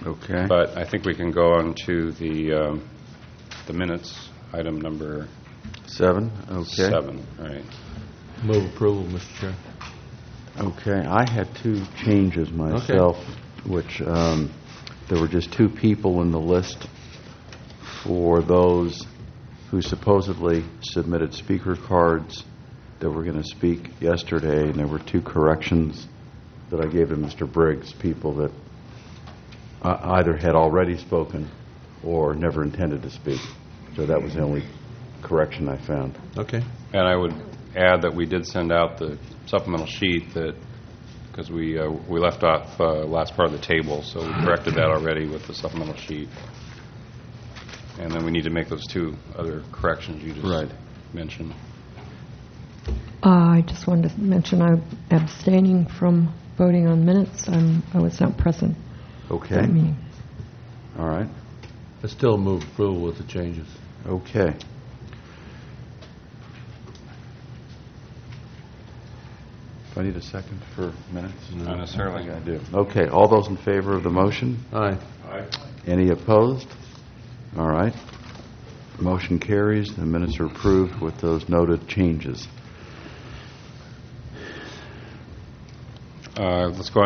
Okay. But I think we can go on to the minutes, item number 7. Okay. 7, right? Move approval, Mr. Chair. Okay. I had 2 changes myself, which there were just 2 people in the list for those who supposedly submitted speaker cards that were going to speak yesterday, and there were 2 corrections that I gave to Mr. Briggs, people that either had already spoken or never intended to speak. So that was the only correction I found. Okay. And I would add that we did send out the supplemental sheet because we left off last part of the table, so we corrected that already with the supplemental sheet. And then we need to make those 2 other corrections you just mentioned. I just wanted to mention I'm abstaining from voting on minutes. I was not present at Okay. that meeting. All right. I still move approval with the changes. Okay. Do I need a second for minutes? Not necessarily. I do. Okay. All those in favor of the motion? Aye. Any opposed? All right. Motion carries. The minutes are approved with those noted changes. Let's go